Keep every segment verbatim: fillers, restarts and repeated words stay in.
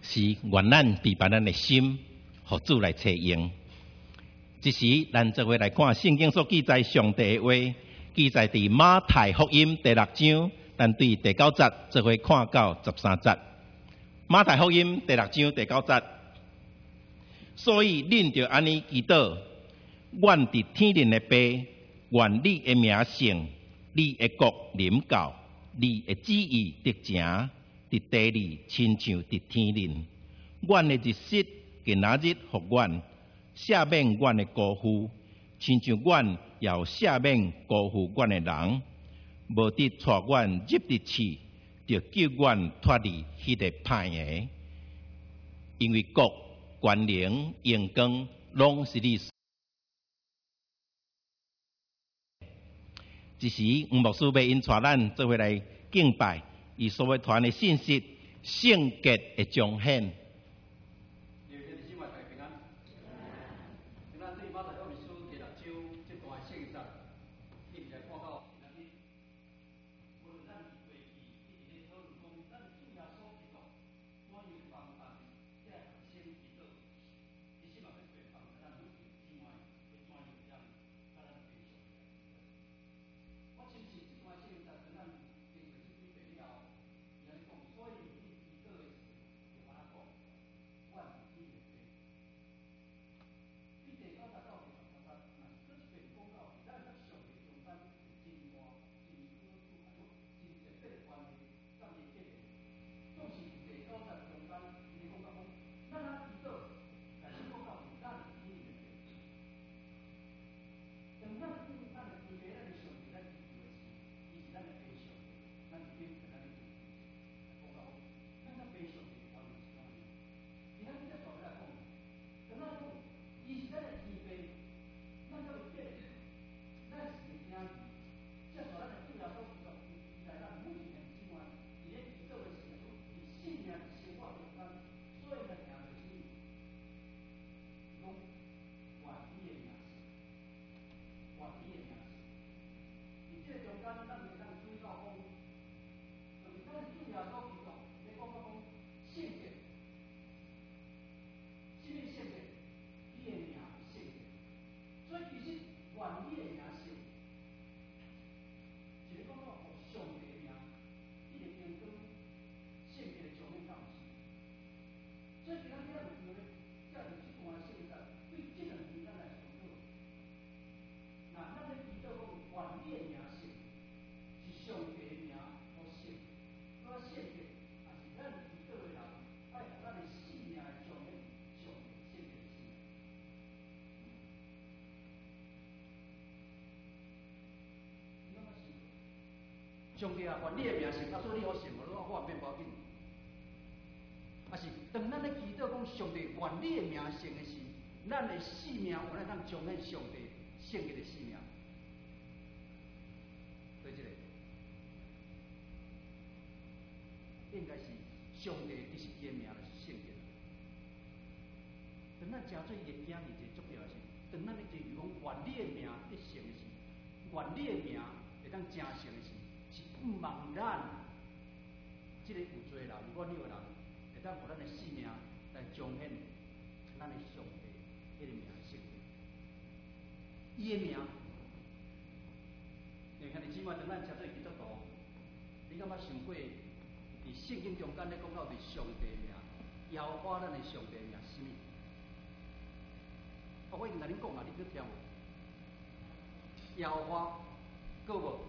是愿咱备把咱的心，互主来采用。这时，咱就会来看圣经所记载上帝的话，记载伫马太福音第六章，咱对第九节就会看到十三节。马太福音第六章第九节，所以恁着安尼祈祷：愿伫天灵的爸，愿你的名圣，你的国临到，你的旨意得成，伫地里亲像伫天灵。阮的日食今仔日互阮，赦免阮的辜负，亲像阮也有赦免辜负阮的人，无得带阮入地去，就救阮脱离迄个歹个。因为国、权能、荣光，拢是你。只是黄牧师要因带咱做伙来敬拜，伊所要传的信息，圣洁的彰显。 上帝啊，愿你的名圣，啊，所以你好信无？我我免要紧。啊是，当咱咧祈祷讲上帝愿你的名圣的时，咱的性命有咱通彰显上帝圣洁的性命。对这个，应该是上帝其实伊的名就是圣洁。当咱真做伊的囝，是一个重要的事。当咱咧祈求讲愿你的名得圣的时，愿你的名会当真圣的时。是不茫咱，即个有罪人、软弱的人，会当互咱的性命来彰显咱的上帝迄个名圣。伊的名，你看你姊妹，当咱车做基督徒，你感觉想过？伫圣经中间咧讲到伫上帝的名，耶和华咱的上帝的名是啥物？我已经甲恁讲啊，你去听无？耶和华，够无？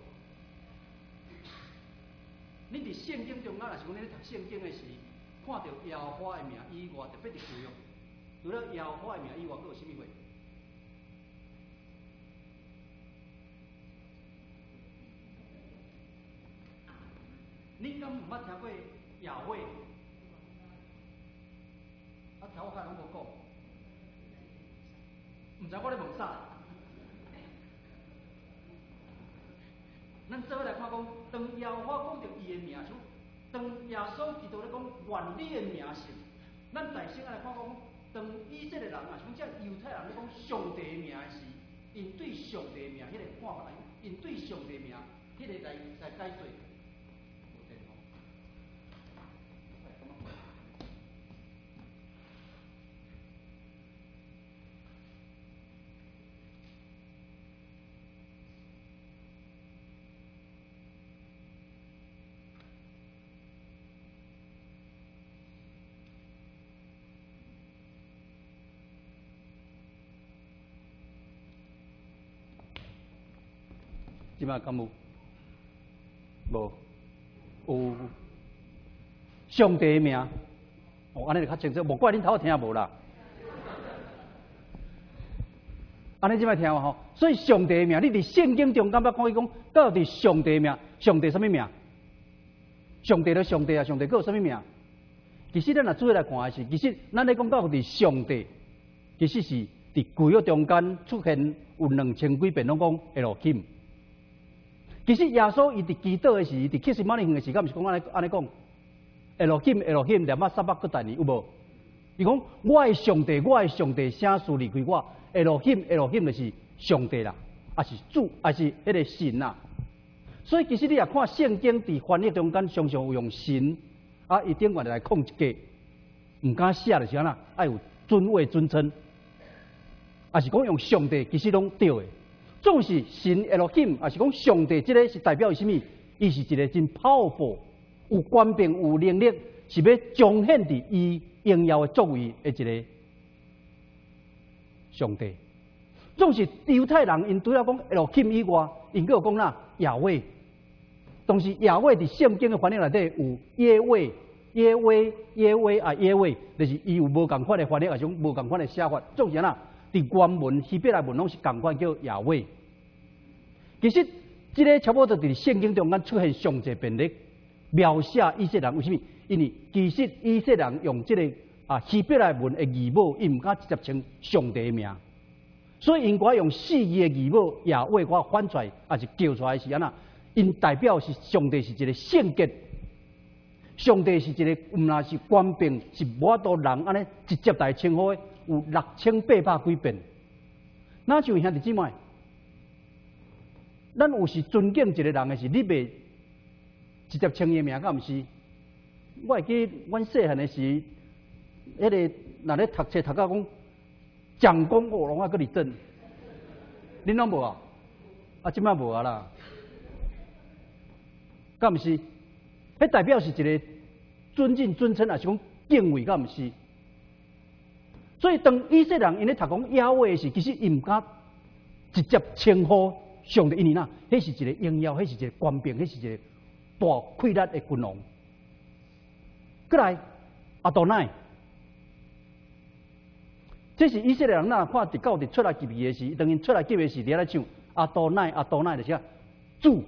恁伫圣经中啊，若是讲恁咧读圣经的时，看到耶和华的名以外，特别伫旧约，除了耶和华的名以外，佫有啥物话？恁敢毋捌听过耶和华？啊，听我甲拢无讲，毋知我咧问啥？咱做伙来看讲，当耶和华讲到伊的名时，当耶稣基督咧讲愿你的名圣，咱大声来看讲，当以色列人啊，像这犹太人咧讲上帝的名时，因对上帝的名迄个看法来，因对上帝的名迄个来来解做。 即摆敢有？无，有上帝的名。哦，安尼就较清楚，无怪恁头听无啦。安尼即摆听有吼，所以上帝的名，你伫圣经中敢捌看伊讲，到底上帝的名，上帝什么名？上帝的上帝啊，上帝佫有什么名？其实咱若注意来看的是，其实咱咧讲到伫上帝，其实是伫旧约中间出现有两千几遍拢讲 Elohim。其实耶稣伊伫祈祷的时，伫克西马尼园的时，敢毋是讲安尼安尼讲 Elohim Elohim 两百三百个单字有无？伊讲我的上帝，我的上帝，啥事离开我 ？Elohim Elohim 就是上帝啦，也是主，也是迄个神啦。所以其实你也看圣经伫翻译中间，常常有用神啊，伊顶悬来控一个，毋敢写就是安那，爱有尊位尊称，也是讲用上帝，其实拢对的。总是神 Elohim， 也是讲上帝，即个是代表什么？伊是一个真 powerful， 有权柄、有能力，是要彰显伫伊荣耀的作为的一个上帝。总是犹太人因除了讲 Elohim 以外，因佫有讲哪亚伟。当时亚伟伫圣经的翻译内底有耶伟、耶伟、耶伟啊耶伟，就是伊有无共款的翻译，也是无共款的写法。总是安那。伫原文希伯来文拢是共款叫亚伟。其实，即个差不多伫圣经中间出现上济遍历，描写以色列人为什么？因为其实以色列人用即、这个啊希伯来文的字母，伊毋敢直接称上帝的名，所以因我用四字的字母亚伟，我翻出来也是叫出来是安那，因代表是上帝是一个圣洁，上帝是一个毋那是官兵，是无法度人安尼直接来称呼的。有六千八百几遍，那像兄弟姊妹，咱有时尊敬一个人的是，你袂直接称伊名，敢毋是？我会记阮细汉的时，迄、那个若咧读册读到讲蒋公卧龙啊，搁伫真，恁拢无啊？啊，即摆无啊啦，敢毋是？迄代表是一个尊敬、尊称，还是讲敬畏，敢毋是？所以，当以色列人因咧读讲亚伟时，其实伊毋敢直接称呼上帝，因为哪？迄是一个荣耀，迄是一个官兵，迄是一个大溃力的君王。过来，阿多乃，这是以色列人哪看伫到伫出来集义的时，当因出来集义时，伫咧唱阿多乃，阿多乃就是啊主。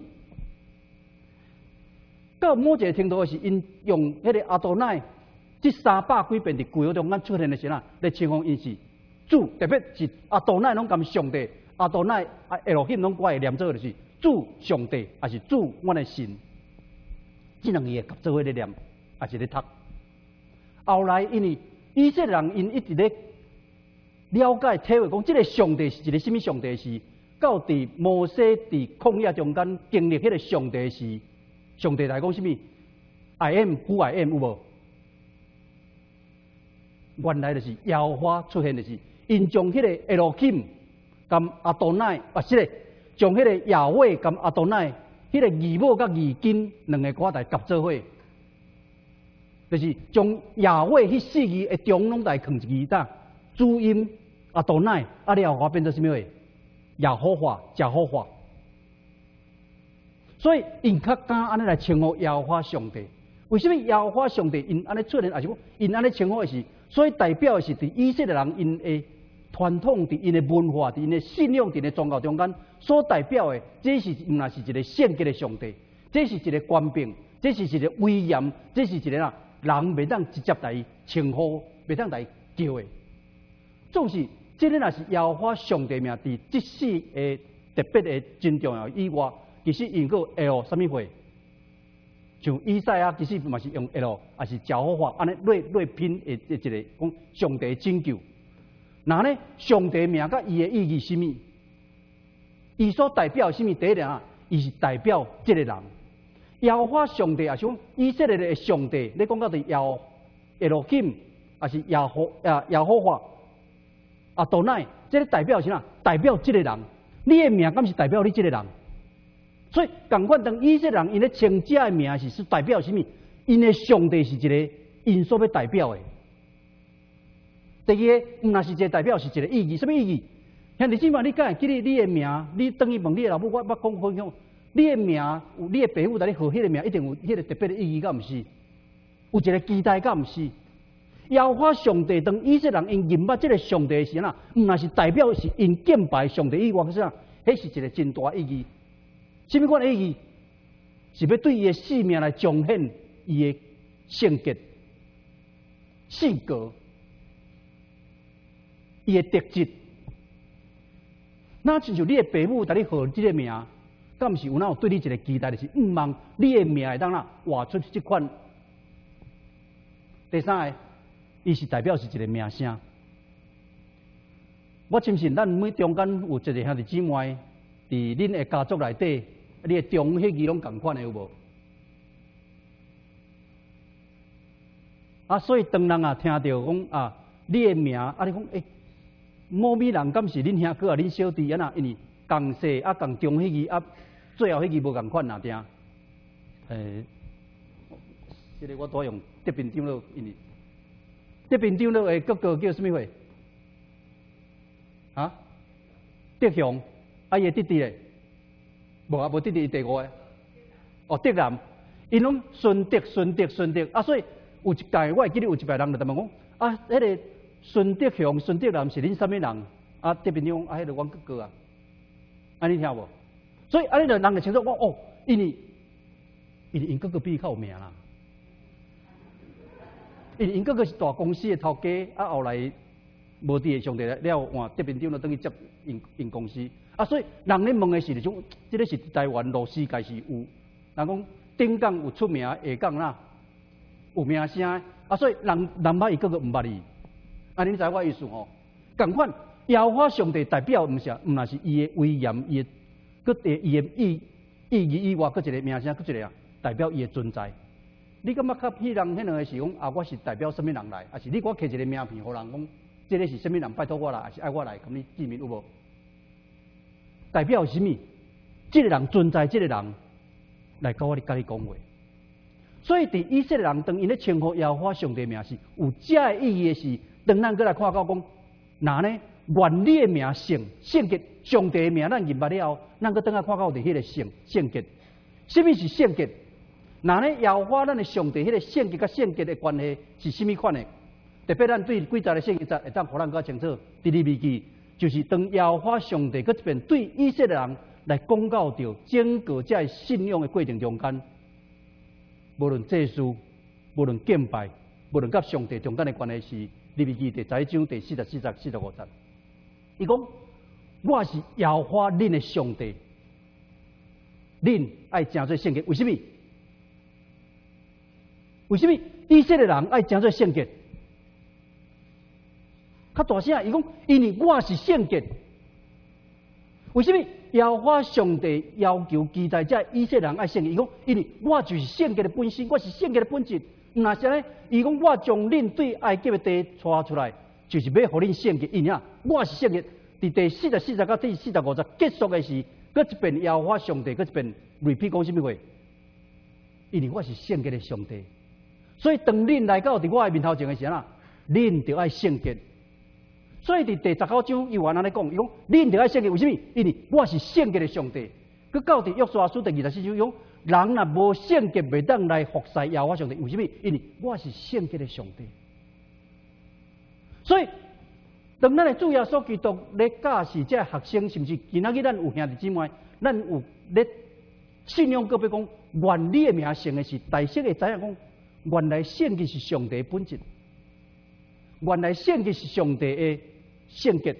到某一个程度的是，因用迄个阿多乃。这三百几遍伫旧约中间出现的时候，来称呼因是主，特别是阿多乃拢甘上帝，阿多乃啊埃罗希拢我会念做就是主上帝，还是主我的神，这两个会合做伙咧念，还是咧读。后来因为以色列人因一直咧了解体会讲，这个上帝是一个什么上帝是，到伫摩西伫旷野中间经历迄个上帝是，上帝来讲什么 ？I am who I am 有无？原来就是耶和华出现的是，因将迄个 Elohim 跟阿多乃，啊，是个将迄个亚伟跟阿多乃，迄个字母甲字根两个挂在夹做伙，就是将亚伟迄四字的中拢来放一字呾，主音阿多乃，啊，了后变做什么话？耶和华，耶和华。所以因较敢安尼来称呼耶和华上帝。为什么耶和华上帝因安尼出现，还是讲因安尼称呼的是？所以代表的是，伫以色列人因的传统、伫因的文化、伫因的信仰、伫因的宗教中间所代表的，这是毋那是一个圣洁的上帝，这是一个官兵，这是一个威严，这是一个啊人袂当直接来称呼，袂当来叫的。总是这个若是耶和华上帝名，伫即世的特别的真重要以外，其实因个 L 什么会？像以赛亚其实嘛是用 L， 也是教好法，安尼类类拼的一个讲上帝拯救。那呢，上帝名甲伊的意义是物？伊所代表什么？第一点啊，伊是代表这个人。耶和华上帝也是讲以色列的上帝，你讲到伫耶和 Elohim， 也是耶和啊耶和华阿多乃，这个代表是哪？代表这个人。你的名敢是代表你这个人？所以，共款当以色列人因咧称这的名是是代表什么？因的上帝是一个因所要代表的。第二个，毋那是一个代表，是一个意义。什么意义？ 兄弟姊妹，你敢会记得你的名？你等于问你的老母，我捌讲分享，你的名有你的爸母，但你号迄个名，一定有迄个特别的意义，敢毋是？有一个期待，敢毋是？耶和华上帝当以色列人因认捌这个上帝的时啊，毋那是代表是因敬拜上帝以外个啥？迄是一个真大意义。什么款的意义？是要对伊的性命来彰显伊的圣洁、性格、伊的特质。那亲像你的爸母，但你号这个名，敢毋是有哪有对你一个期待，就是毋望你的名会当啦画出这款。第三个。伊是代表是一个名声。我相信咱每中间有一个兄弟姊妹，伫恁的家族内底，你的中迄个拢共款的有无？啊，所以当人啊听到讲啊，你的名啊，你讲诶，某某人敢是恁兄哥啊，恁小弟啊呐，因为共细啊共中迄个啊，最后迄个无共款哪定？诶，这个我多用德平长老，因为。这边长老的哥哥叫什么话？啊？德雄，啊伊的弟弟咧？无啊，无弟弟第五个。哦，德南，因拢顺德、顺德、顺德，啊，所以有一届我会记得有一排人就问讲，啊，迄、那个顺德雄、顺德南是恁什么人？啊，这边长啊，迄个阮哥哥啊，安尼听无？所以安尼就人就清楚讲，哦，因为因因哥哥比伊较有名啦。因因哥哥是大公司的头家，啊后来无伫上帝了，换德平长就等于接因因公司，啊所以人咧问的是种，即个是台湾罗世界是有，人讲顶港有出名，下港啦有名声，啊所以人人捌伊哥哥毋捌伊，啊恁知我意思吼？共款耶和华上帝代表毋是毋那是伊的威严，伊的佮诶伊的意意义以外，佮一个名声，佮一个啊代表伊的存在。你感觉较迄人迄两个是讲啊，我是代表什么人来？还是你我摕一个名片，互人讲，这个是什么人拜托我来，还是爱我来，咁你记名有无？代表什么？这个人存在，这个人来甲我甲你讲话。所以，伫以色列人当因咧称呼耶和华上帝名是有这个意义的是，当咱过来看到讲，那呢原理的名圣圣洁，上帝的名咱认捌了后，咱搁等下看到伫迄个圣圣洁，什么是圣洁？那呢，耶和华咱的上帝，迄个圣洁甲圣洁的关系是甚么款的？特别咱对几十个圣洁节会当互咱较清楚。第二笔记就是当耶和华上帝搁一遍对以色列人来公告着整个这信仰的过程中间，无论祭祀，无论敬拜，无论甲上帝中间的关系是利未记第十一章第四十、四十、四十五节。伊讲：我是耶和华恁的上帝，恁爱诚做圣洁，为什么？为什么以色列人爱诚做圣洁？较大声，伊讲，因为我是圣洁。为什么耶和华上帝要求期待这以色列人爱圣洁？伊讲，因为我就是圣洁的本身，我是圣洁的本质。那是呢？伊讲，我将恁对埃及的地带出来，就是要互恁圣洁。因啊，我是圣洁。伫第四十、四十到第四十五节结束的是，搁一遍耶和华上帝，搁一遍 repeat 讲什么话？因为我是圣洁的上帝。所以，当恁来到伫我的面头前的时候，恁就爱圣洁。所以，伫第十九章又安尼讲，伊讲恁就爱圣洁，为什么？因为我是圣洁的上帝。佮到伫约书亚书第二十四章讲，人若无圣洁，袂当来服侍耶和华上帝，为什么？因为我是圣洁的上帝。所以，当咱的主耶稣基督咧教示这学生，甚至今仔日咱有兄弟姊妹，咱有咧信仰个别讲原理的名称的是，大色会知影讲。原来圣洁是上帝的本质，原来圣洁是上帝的圣洁，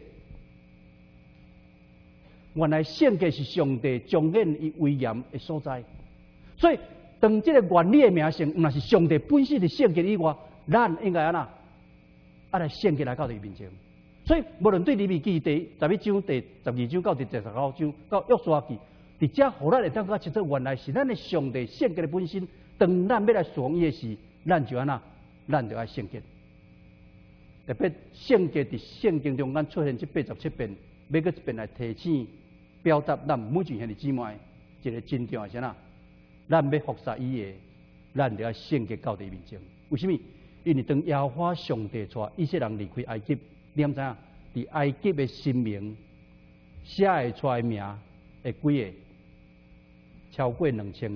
原来圣洁是上帝彰显伊威严的所在。所以，当这个原理的名称，若是上帝本身的圣洁以外，咱应该安那啊来圣洁来到伊面前。所以，无论对利未记第十一章、第十二章到第十九章到约书亚记，伫遮互咱会当较清楚，原来是咱的上帝圣洁的本身。当咱要来顺伊的时，咱就安那，咱就爱圣洁。特别圣洁伫圣经中间出现这八十七遍，每个一遍来提醒、表达咱每一兄弟姊妹一个真正的啥呐？咱要服侍伊的，咱就爱圣洁到伫面前。为什么？因为当耶和华上帝带以色列人离开埃及，你知影？伫埃及的神明写会出来名会几个？超过两千个。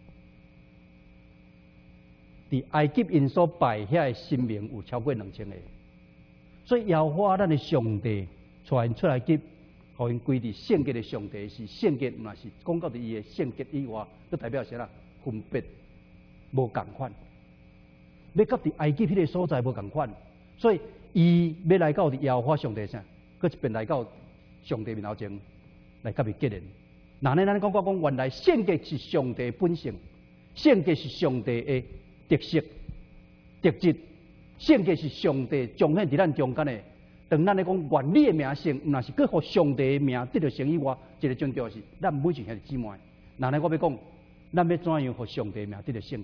伫埃及因所拜遐个神明有超过两千个，所以耶和华咱的上帝带因出来及，互因归伫圣洁的上帝是圣洁，若是讲到伫伊的圣洁以外，都代表啥啦？分别无共款，要甲伫埃及迄个所在无共款，所以伊要来到伫耶和华上帝啥，搁一遍来到上帝面头前来甲伊结连。那呢，咱讲讲讲，原来圣洁是上帝本性，圣洁是上帝的特色、特质，圣洁是上帝彰显伫咱中间的。当咱咧讲原理的名声，若是搁互上帝的名得到成以外，一个重要是咱每一兄弟姊妹。那呢，我要讲，咱要怎样互上帝的名得到成？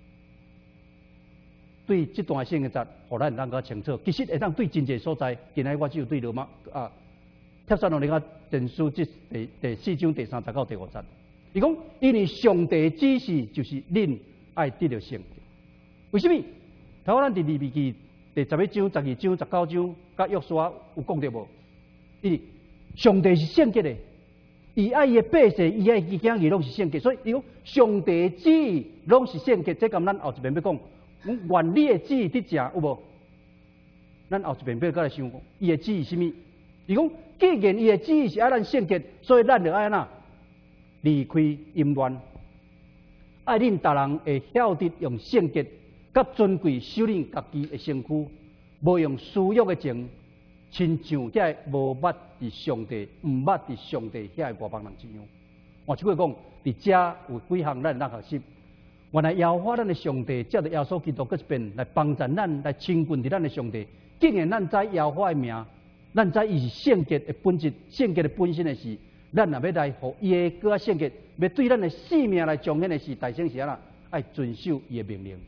对这段圣嘅节，互咱能够清楚。其实会当对真济所在，今日我只有对罗马啊，帖撒罗尼迦前书即第第四章第三十到第五节，伊讲，因为上帝指示就是恁爱得到圣洁。为什么？头咱伫利未记第十一章、十二章、十九章，甲约书亚有讲到无？因为上帝是圣洁的，伊爱伊的百姓，伊爱伊囝儿拢是圣洁，所以伊讲上帝旨意拢是圣洁。这咁咱后一遍要讲，原理的旨意伫正有无？咱后一遍要甲来想讲，伊的旨意是物？伊讲，既然伊的旨意是爱咱圣洁，所以咱就爱哪离开淫乱，爱恁逐人会晓得用圣洁。甲尊贵修炼家己的身躯，无用私欲的情，亲像遐无捌伫上帝、毋捌伫上帝遐外邦人一样。换句话讲，伫遮有几项咱来学习。原来耶和华咱的上帝，借着耶稣基督搁一遍来帮助咱，来亲近伫咱的上帝。竟然咱知耶和华的名，咱知伊是圣洁的本质、圣洁的本身的事，咱若要来互伊的个圣洁，要对咱的性命来彰显的是，大声是安啦，爱遵守伊的命令。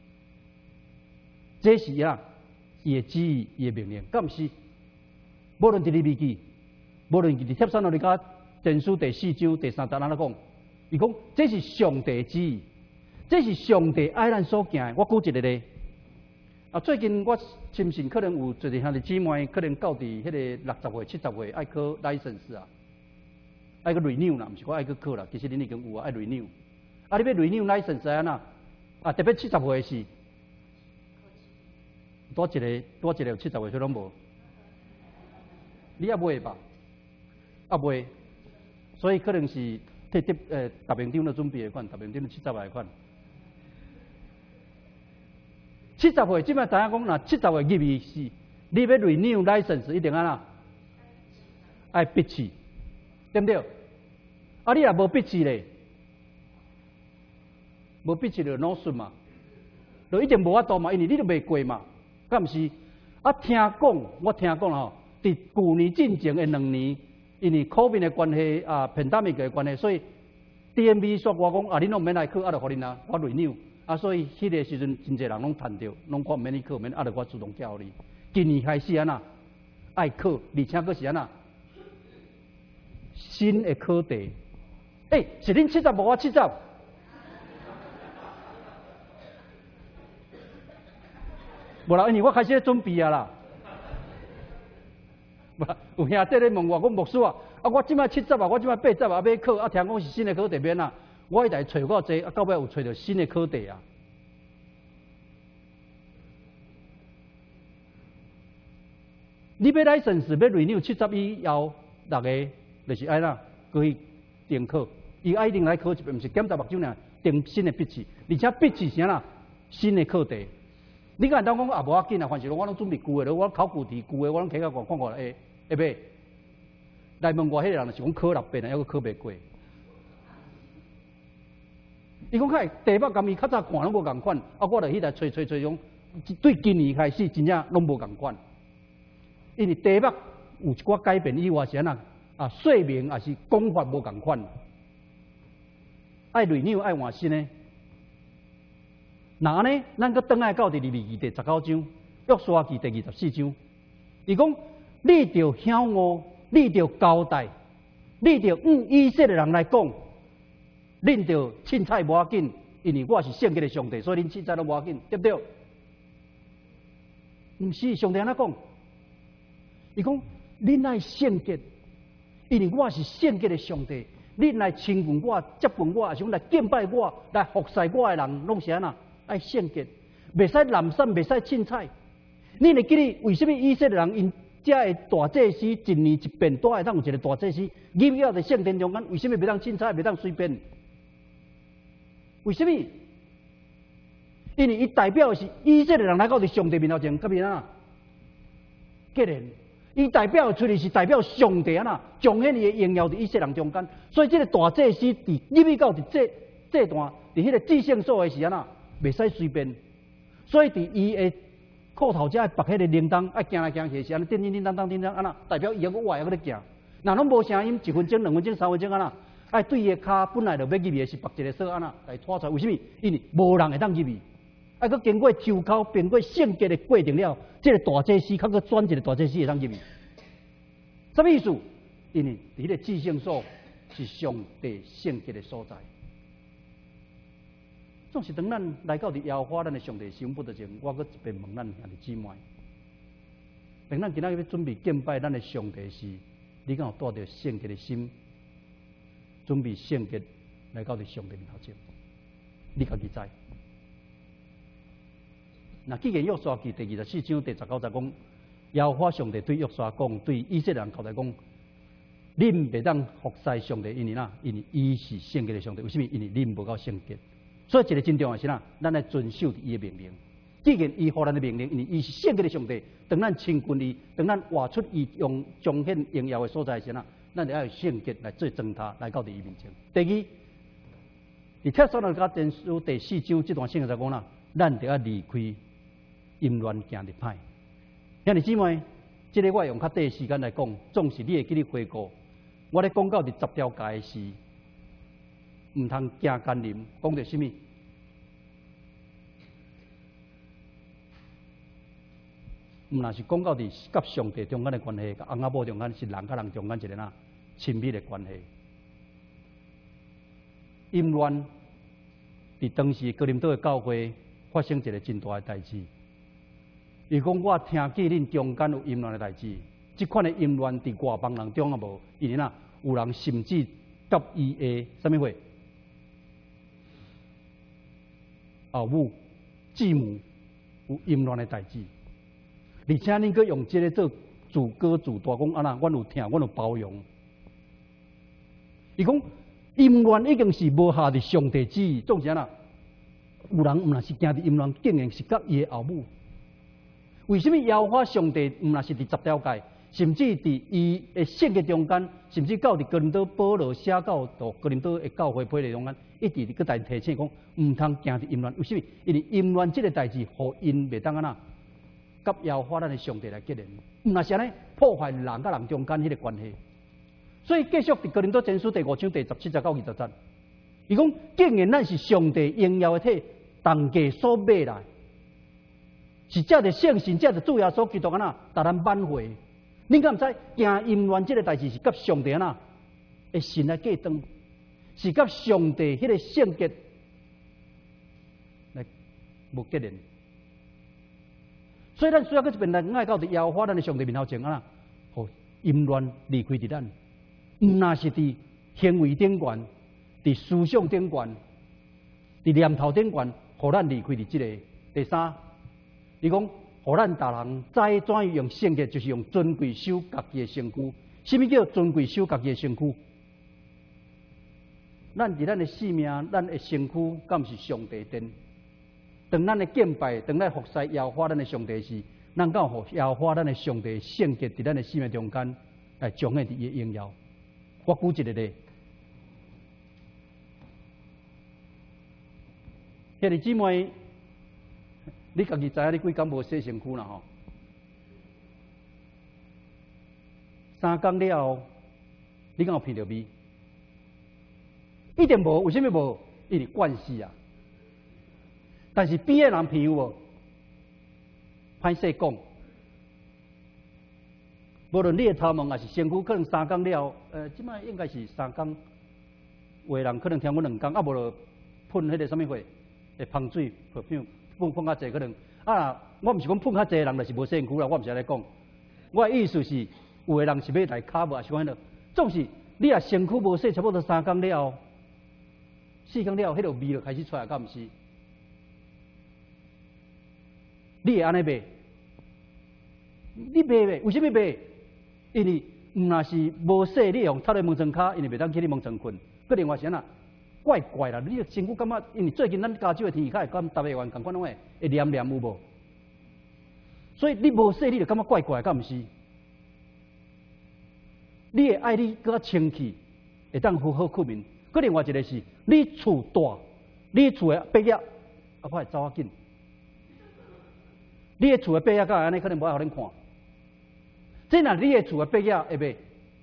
这是啊，伊的旨意，伊的命令，敢毋是？无论伫利未记，无论伫帖撒罗尼迦前书第四章第三十安怎讲？伊讲这是上帝旨意，这是上帝爱咱所行的。我举一个例，啊，最近我亲信可能有一个兄弟姊妹，可能到伫迄个六十岁、七十岁爱考 license 啊，爱去 renew 啦，毋是我爱去考啦，其实恁已经有啊，爱 renew。啊，你要 renew license 安那？啊，特别七十岁是。多一个，多一个有七十岁，所以拢无。你也袂吧？啊袂，所以可能是替特呃大兵长咧准备的款，大兵长七十来款。七十岁即摆知影讲，若七十岁入去是，你要 renew license 一定安那？爱笔试，对不对？啊，你若无笔试咧，无笔试就脑损嘛，就一定无法度嘛，因为你都未过嘛。敢毋是？啊，听讲，我听讲吼，伫旧年进前的两年，因为 COVID 的关系啊 ，pandemic 的关系，所以 D M V 说我讲啊，恁拢免来考，啊，就互恁啊，我 renew，啊，所以迄个时阵真侪人拢趁着，拢我免你考，免啊，就我自动叫你。今年开始安那爱考，而且佫是安那新的考题。诶、欸，是恁七十无我七十。无啦，因为我开始咧准备啊啦。无啦，有兄弟咧问我，我牧师啊，啊我即摆七十啊，我即摆八十啊，要考啊，听讲是新的考题免啊，我一直找够济，啊到尾有找到新的考题啊。你要来审视要 renew 七十以后六个，就是爱啦，过去定考，伊爱定来考一遍，毋是检查目睭尔，定新的笔试，而且笔试啥啦，新的课题。你敢当讲啊无要紧啊，凡是我拢准备旧的，我考古题旧的，我拢起甲看看看诶，会袂？来问我迄个人是讲考六遍啊，还阁考袂过。伊讲开题目甲伊较早看拢无共款，啊，我著迄台找找找种，对今年开始真正拢无共款。因为题目有一寡改变以外是安那啊，说明也是讲法无共款。爱 renew 爱换新呢？那呢，咱搁倒来到第利未记第十九章，约书亚记第二十四章，伊讲你着晓悟，你着交代，你着向以色列人来讲，恁着凊彩无要紧，因为我是圣洁的上帝，所以恁凊彩都无要紧，对不对？毋是上帝安怎讲？伊讲恁爱圣洁， 因为我是圣洁的上帝，你来亲近我、接近我，想来敬拜我、来服侍我的人，拢是安那爱圣洁，袂使懒散，袂使凊彩。你会记得为什么以色列人因遮的大祭司一年一遍都爱当有一个大祭司，入了在圣殿中间，为什么袂当凊彩，袂当随便？为什么？因为伊代表的是以色列人来到伫上帝面头前，甲面啊，既然伊代表出嚟是代表上帝啊呐，彰显伊的荣耀伫以色列人中间，所以这个大祭司伫入去到伫这这段伫迄个至圣所的时阵啊，袂使随便。所以伫伊的裤头遮绑迄个铃铛，爱行来行去是安尼，叮叮叮当当叮当安那，代表伊还佫活还佫咧行。若拢无声音，一分钟、两分钟、三分钟安那，爱对伊的骹本来就要入去的是绑一个锁安那来拖出来。为什么？因为无人会当入去。啊，佮经过抽考、经过圣洁的过程了，这个大祭司，较佮选一个大祭司会当入去。什么意思？因为伫个至圣所是上帝圣洁的所在。总是当咱来到伫耶和华咱的上帝身不得前，我佮一遍问咱兄弟姊妹：，当咱今仔日要准备敬拜咱的上帝时，你敢有带着圣洁的心，准备圣洁来到伫上帝面头前？你家己知？那既然约书亚记第二十四章第十九节讲，耶和华上帝对约书亚讲，对以色列人交代讲，恁袂当服侍上帝，因为哪？因为伊是圣洁的上帝。为什么？因为恁无够圣洁。所以一个真重要是哪？咱来遵守伊的命令。既然伊互咱的命令，因为伊是圣洁的上帝，当咱亲近伊，当咱活出伊用彰显荣耀的所在时哪，咱就要圣洁来做践踏，来到伫伊面前。第二，伫帖撒罗尼迦前书第四章这段圣经在讲哪，咱就要离开淫乱行入歹。兄弟姊妹，这个我用较短的时间来讲，总是你会记得回顾。我咧讲到伫十条戒的时，唔通行奸淫，讲到什么？唔那是讲到伫甲上帝中间的关系，甲翁仔某中间是人甲人中间一个哪亲密的关系。淫乱伫当时哥林多的教会发生一个真大的代志。伊讲我听见恁中间有淫乱的代志，即款的淫乱伫外邦人中啊无，因为哪有人甚至甲伊的什么话后母、继母有淫乱的代志，而且恁阁用这个做自歌自大，讲啊那，阮有听，阮有包容。伊讲淫乱已经是无下伫上帝旨意，总是安那，有人毋若是行伫淫乱，竟然是甲伊的后母。为什么耶和华上帝毋若是伫十条戒，甚至伫伊的圣洁中间，甚至到伫哥林多保罗写到到哥林多的教会批例中间，一直伫在提醒讲，毋通行伫淫乱。为什么？因为淫乱这个代志，互因袂当安那，甲耶和华咱的上帝来结连，毋若是安尼破坏人甲人中间迄个关系。所以继续伫哥林多前书第五章第十七节到二十节，伊讲，竟然咱是上帝荣耀的体，同价所买来。是这个圣神，这个主耶稣基督安那，达咱挽回。恁敢毋知行淫乱这个代志是甲上帝安那的神来计当，是甲上帝迄个圣洁来无结连。所以咱需要搁一遍来爱到伫耶和华咱的上帝面头前啊，互淫乱离开伫咱。毋那是伫行为顶悬，伫思想顶悬，伫念头顶悬，互咱离开伫即个。第三。伊讲，互咱逐人知怎样用圣洁，就是用尊贵守家己的身躯。什么叫尊贵守家己的身躯？咱伫咱的性命，咱的身躯，敢是上帝殿？当咱的敬拜，当咱服侍耶和华咱的上帝时，咱敢互耶和华咱的上帝圣洁伫咱的性命中间来彰显伫伊的荣耀。我举一个例，兄弟姊妹。你家己知影，你几工无洗身躯啦吼？三工了后，你敢有闻到味？一定无，为什么无？因为惯势啊。但是边的人闻有无？歹势讲，无论你的头毛还是身躯，可能三工了后，呃，即摆应该是三工，有的人可能听阮两工，啊无就喷迄个什么货，会芳水 perfume。碰碰较济可能啊，我毋是讲碰较济人就是无身躯啦，我毋是安尼讲。我的意思是，有的人是要来卡无，是讲迄落， 总是你啊身躯无洗，差不多三工了后，四工了后，迄个味就开始出来，敢毋是？你会安尼卖？你卖袂？为什么卖？因为毋若是无洗，你用插咧门床骹，因为袂当去你门床困。佮另外是安那怪怪啦，你身躯感觉，因为最近咱加州的天气，较会敢逐个月共款拢会会黏黏有无？所以你无洗，你就感觉怪怪，敢毋是？你会爱你搁较清气，会当好好困眠。佮另外一个是，你厝大，你厝的白鸭啊，快走啊紧。你的厝的白鸭甲安尼，可能无爱互恁看。即若你的厝的白鸭会卖，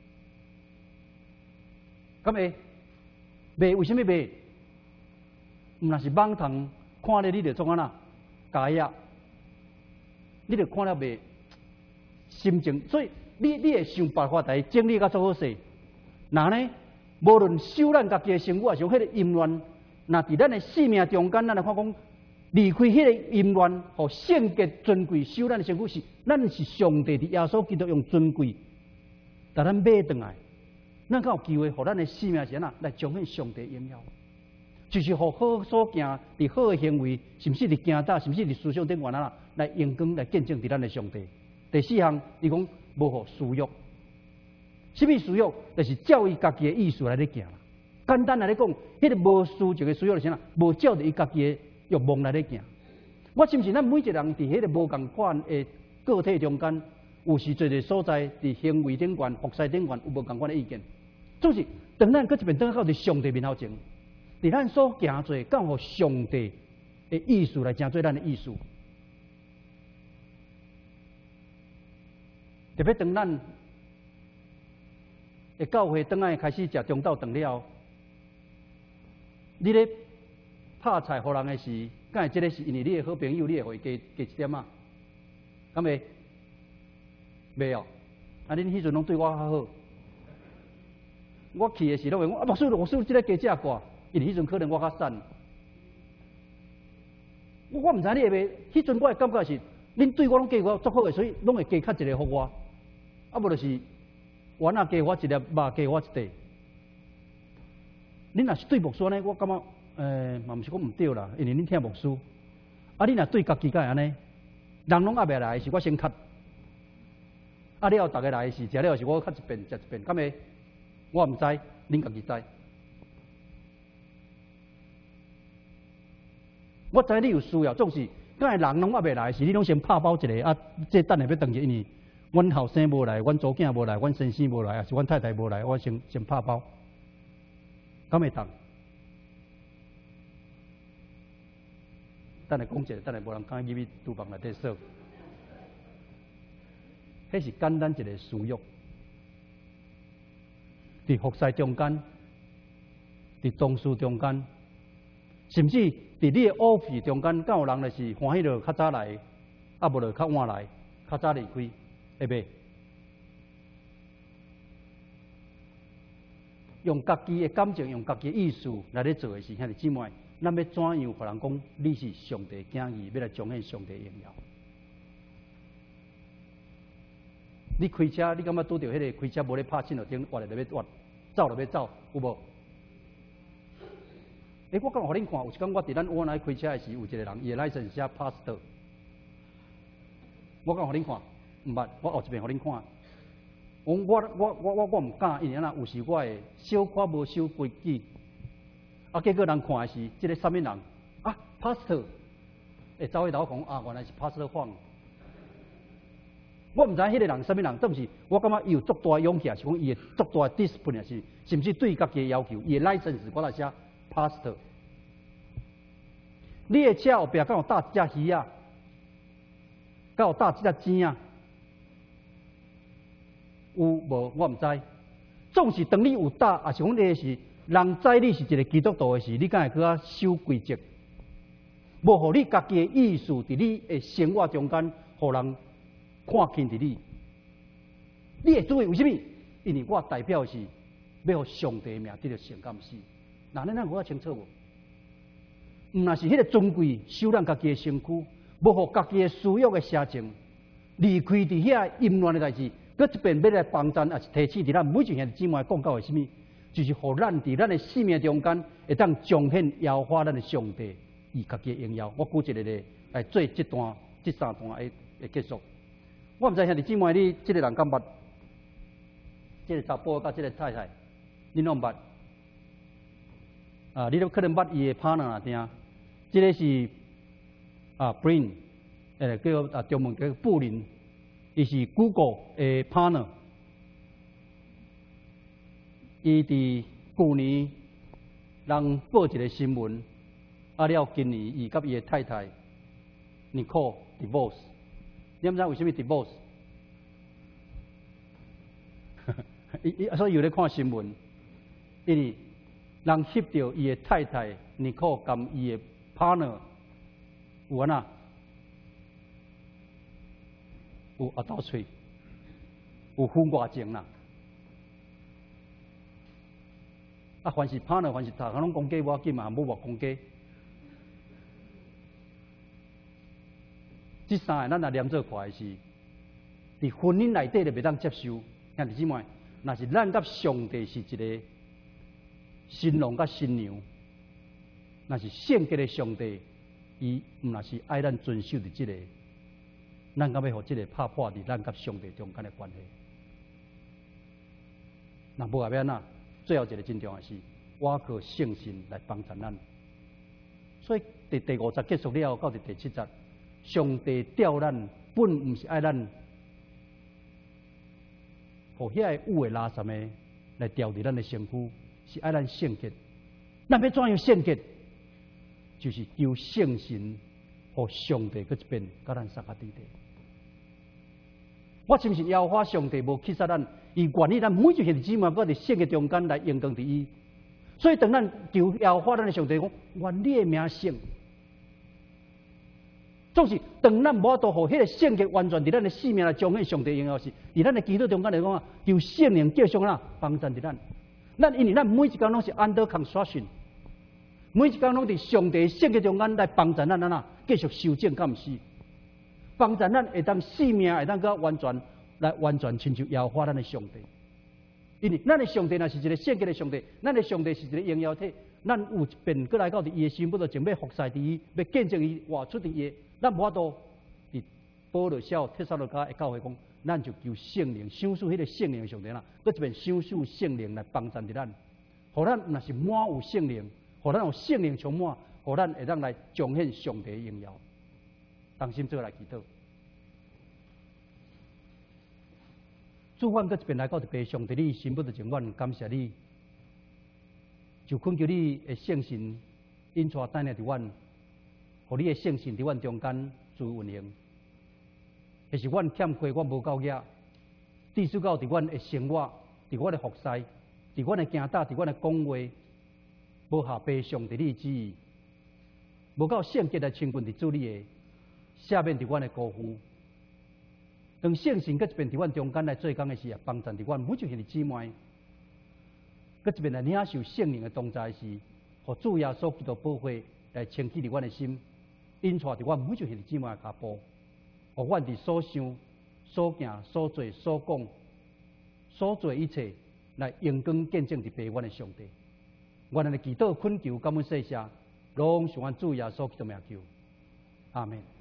敢会？卖为什么卖？毋若是网虫看咧，你就做安那假呀？你就看了卖心情，所以你你会想办法来整理甲做好势。那呢，无论修咱家己的生活，还是迄个淫乱，那伫咱的生命中间，咱来看讲。离开迄个淫乱，和圣洁尊贵，修咱的身躯是，咱是上帝伫耶稣基督用尊贵，但咱买转来，咱才有机会，和咱的生命是安那来彰显上帝荣耀，就是互好所行，伫好的行为，甚至伫行道，甚至伫思想顶端啊，来用光来见证伫咱的上帝。第四项，伊讲无互私欲，什么私欲？就是照伊家己的意思来咧行啦。简单来咧讲，迄个无私就嘅私欲就是啥？无照着伊家己的欲望来咧行，我是毋是咱每一个人伫迄个无共款的个体中间，有时做个所在伫行为顶悬、服侍顶悬有无共款的意见？总是当咱搁一边等到伫上帝面头前，伫咱所行做，敢互上帝的意思来成做咱的意思。特别当咱的教会当爱开始食中昼饭了，你咧？拍菜互人的是，敢会即个是因为你的好朋友，你会互伊加加一点啊？敢袂？袂哦。啊，恁迄阵拢对我较好。我去的时拢会讲啊，牧师，牧师，即个加食寡，因为迄阵可能我较瘦。我我毋知你会袂，迄阵我的感觉是，恁对我拢加我足好的，所以拢会加较一个互我。啊，无就是丸啊加我一粒，肉加我一块。恁若是对牧师呢，我感觉。诶，嘛毋是讲毋对啦，因为恁听牧师，啊，你若对家己敢会安尼，人拢还袂来，是我先咳，啊，了后逐个来是食了是我咳一遍食一遍，敢会？我毋知，恁家己知。我知你有需要，总是敢会人拢还袂来，是你拢先拍包一个，啊，这等下要等一因为阮后生无来，阮祖囝无来，阮先生无来，还是阮太太无来，我先先拍包，敢会当？等下讲一下，等下无人敢入去厨房内底说，迄是简单一个私欲，伫服侍中间，伫宗事中间，甚至伫你的乌皮中间，敢有人就是欢喜着较早来，啊无就较晚来，较早离开，会袂？用家己的感情，用家己的意思来咧做的是兄弟姊妹。咱要怎样，互人讲你是上帝囝儿，要来彰显上帝荣耀？你开车，你感觉拄着迄个开车无咧拍信号灯，活来就要活，走就要走，有无？诶、欸，我敢互恁看，有一天我伫咱湾来开车的时，有一个人伊的 license 写 pastor， 我敢互恁看，毋捌，我后一遍互恁看。我我我我我我毋敢，因为安那有时我会小可无守规矩。啊，结果人看的是即个啥物人啊 ，pastor， 会走去头讲啊，原来是 pastor 晃。我毋知迄个人啥物人，但是我感觉伊有足大勇气，是讲伊的足大 discipline， 是甚至对家己的要求，伊的 license 我来写 pastor。你的车后壁敢有搭一只鱼啊？敢有搭一只钱啊？有无？我毋知。总是当你有搭，也是讲你是。人知你是一个基督徒的时，你敢会去啊守规则？无互你家己的意思，伫你的生活中间，互人看轻伫你。你会注意为什么？因为我代表是要互上帝的名得到圣甘是。那恁咱我清楚无？毋若是迄个尊贵守咱家己的身躯，无互家己的私欲的邪情，离开伫遐淫乱的代志， 搁一边要来帮咱，也是提醒伫咱每一兄弟姊妹讲到的什么，就是互咱伫咱的生命中间，会当彰显耀化咱的上帝伊家己的荣耀。我举一个例来做这段、这三段的的结束。我毋知兄弟姊妹，你这个人敢捌？这个查甫甲这个太太，你拢捌？啊，你都可能捌伊的 partner 啊，听。这个是啊 ，Brain， 诶，叫啊中文叫布林，伊是 Google 的 partner。伊伫去年人报一个新闻，啊了今年伊甲伊的太太 Nicole divorce。你毋知为什么 divorce？ 伊伊所以有咧看新闻，因为人翕到伊的太太 Nicole 甲伊的 partner 有安那有阿斗喙，有婚外情啦。啊，凡是 partner， 凡是大家拢讲假，无要紧嘛，无话讲假。这三个咱若连做看的是，伫婚姻内底就袂当接受。兄弟姊妹，若是咱甲上帝是一个新郎甲新娘，若是圣洁的上帝，伊毋若是爱咱遵守的即、这个，咱敢要互即个拍破伫咱甲上帝中间的关系。若无后要安怎？最后一个真重要是，我靠圣神来帮助咱。所以第第五节结束了后，到第七节。上帝调咱本毋是爱咱，互遐个有诶拉什么来调伫咱诶身躯，是爱咱圣洁。咱要怎样圣洁？就是求圣神，互上帝搁一遍甲咱三下地地。我相信耶和华上帝无欺杀咱，伊愿意咱每一兄弟姊妹搁伫圣洁中间来用功伫伊。所以当咱求耶和华咱诶上帝讲，愿你诶名圣。总是当咱无法度互迄个圣洁完全伫咱的生命来彰显上帝荣耀时，伫咱的基督中间来讲啊，由圣灵继续啦帮助伫咱。咱因为咱每一工拢是 under construction， 每一工拢伫上帝圣洁中间来帮助咱咱啊，继续修正，敢毋是？帮助咱会当生命会当个完全来完全亲像耶和华咱的上帝。因为咱的上帝若是一个圣洁的上帝，咱的上帝是一个荣耀体，咱有一遍过来到伫伊的心不着前要服侍伫伊，要见证伊活出伫伊。咱无法度伫保罗小帖撒罗尼迦的教会讲，咱就求圣灵，享受迄个圣灵的上帝啦。搁一遍享受圣灵来帮助伫咱，互咱若是满有圣灵，互咱有圣灵充满，互咱会当来彰显上帝的荣耀。当心做来祈祷。主阮搁一遍来到伫白上帝，你心不着情愿感谢你，就恳求你的圣神引带带领伫阮。互你的圣神伫阮中间自运行，迄是阮欠缺，阮无够额，至少到伫阮的生活，伫阮的服侍，伫阮的行道，伫阮的讲话，无下背上伫你旨意，无够圣洁来亲近伫主你的，赦免伫阮的辜负。当圣神搁一遍伫阮中间来做工的时，帮助伫阮每一兄弟姊妹，搁一遍来领受圣灵的同在时，互主耶稣基督保护来清起伫阮的心。引带伫阮每一兄弟姊妹的脚步，互阮伫所想、所行、所做、所讲、所做一切，来用光见证伫白阮的上帝。阮的祈祷、恳求、感恩、谢谢，拢是阮主耶稣基督名求，阿门。